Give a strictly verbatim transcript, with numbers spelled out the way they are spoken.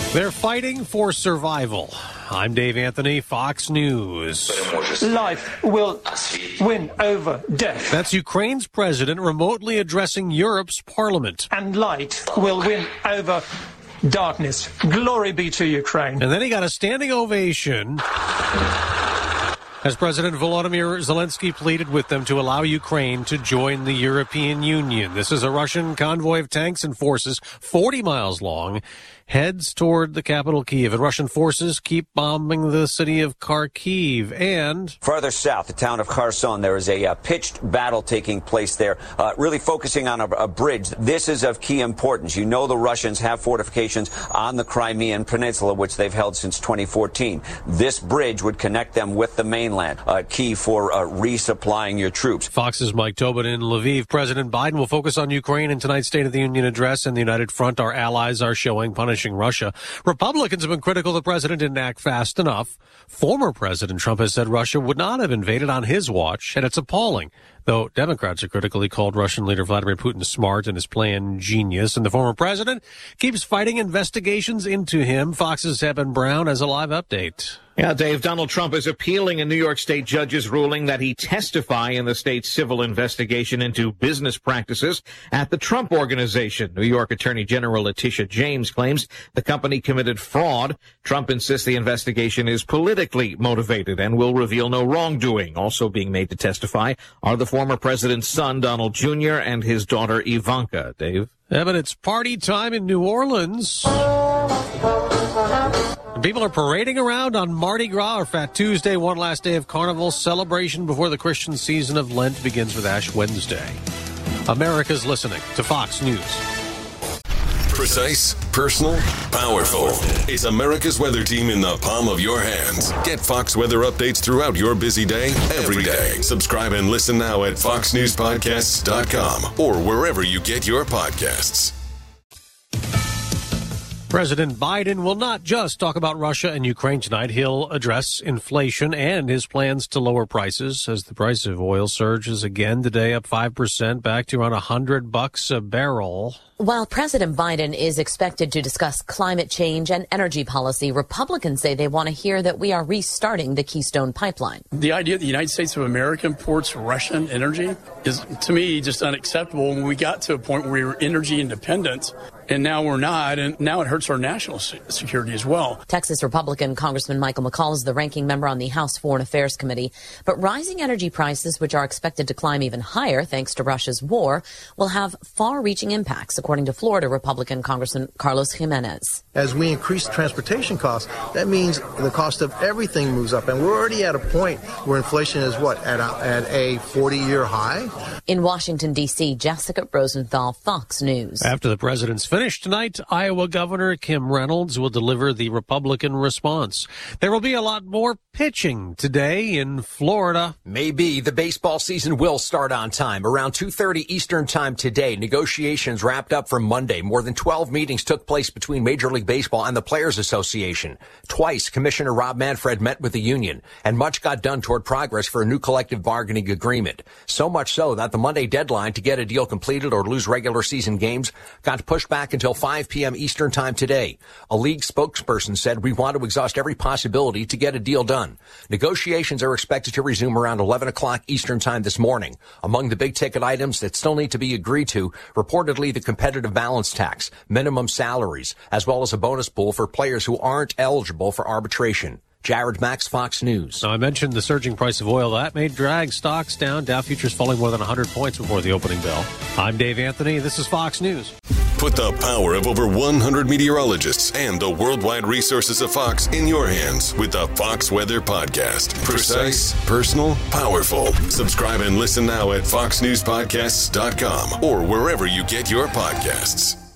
They're fighting for survival. I'm Dave Anthony, Fox News. Life will win over death. That's Ukraine's president remotely addressing Europe's parliament. And light will win over darkness. Glory be to Ukraine. And then he got a standing ovation as President Volodymyr Zelensky pleaded with them to allow Ukraine to join the European Union. This is a Russian convoy of tanks and forces, forty miles long, heads toward the capital, Kyiv. And Russian forces keep bombing the city of Kharkiv. And farther south, the town of Kherson, there is a uh, pitched battle taking place there, uh, really focusing on a, a bridge. This is of key importance. You know the Russians have fortifications on the Crimean Peninsula, which they've held since twenty fourteen. This bridge would connect them with the mainland, uh, key for uh, resupplying your troops. Fox's Mike Tobin in Lviv. President Biden will focus on Ukraine in tonight's State of the Union address, and the United Front, our allies, are showing punishment Russia. Republicans have been critical the president didn't act fast enough. Former President Trump has said Russia would not have invaded on his watch, and it's appalling. Though Democrats are critical, he called Russian leader Vladimir Putin smart and his plan genius. And the former president keeps fighting investigations into him. Fox's Eben Brown has a live update. Yeah, Dave, Donald Trump is appealing a New York State judge's ruling that he testify in the state's civil investigation into business practices at the Trump Organization. New York Attorney General Letitia James claims the company committed fraud. Trump insists the investigation is politically motivated and will reveal no wrongdoing. Also being made to testify are the former president's son, Donald Junior, and his daughter, Ivanka. Dave? Yeah, but it's party time in New Orleans. People are parading around on Mardi Gras, or Fat Tuesday, one last day of carnival celebration before the Christian season of Lent begins with Ash Wednesday. America's listening to Fox News. Precise, personal, powerful. It's America's weather team in the palm of your hands. Get Fox weather updates throughout your busy day, every day. Subscribe and listen now at fox news podcasts dot com or wherever you get your podcasts. President Biden will not just talk about Russia and Ukraine tonight. He'll address inflation and his plans to lower prices as the price of oil surges again today, up five percent, back to around one hundred bucks a barrel. While President Biden is expected to discuss climate change and energy policy, Republicans say they want to hear that we are restarting the Keystone Pipeline. The idea that the United States of America imports Russian energy is, to me, just unacceptable. When we got to a point where we were energy independent, and now we're not, and now it hurts our national security as well. Texas Republican Congressman Michael McCaul is the ranking member on the House Foreign Affairs Committee. But rising energy prices, which are expected to climb even higher thanks to Russia's war, will have far-reaching impacts, according to Florida Republican Congressman Carlos Jimenez. As we increase transportation costs, that means the cost of everything moves up. And we're already at a point where inflation is, what, at a, at a forty-year high? In Washington, D C, Jessica Rosenthal, Fox News. After the president's finished tonight, Iowa Governor Kim Reynolds will deliver the Republican response. There will be a lot more pitching today in Florida. Maybe the baseball season will start on time. Around two thirty Eastern time today, negotiations wrapped up for Monday. More than twelve meetings took place between Major League Baseball and the Players Association. Twice, Commissioner Rob Manfred met with the union, and much got done toward progress for a new collective bargaining agreement. So much so that the Monday deadline to get a deal completed or lose regular season games got pushed back until five p.m. Eastern time today. A league spokesperson said, "We want to exhaust every possibility to get a deal done." Negotiations are expected to resume around eleven o'clock Eastern time this morning. Among the big ticket items that still need to be agreed to, reportedly the competitive balance tax, minimum salaries, as well as a bonus pool for players who aren't eligible for arbitration. Jared Max, Fox News. Now, I mentioned the surging price of oil. That may drag stocks down. Dow futures falling more than one hundred points before the opening bell. I'm Dave Anthony. This is Fox News. Put the power of over one hundred meteorologists and the worldwide resources of Fox in your hands with the Fox Weather Podcast. Precise, personal, powerful. Subscribe and listen now at fox news podcasts dot com or wherever you get your podcasts.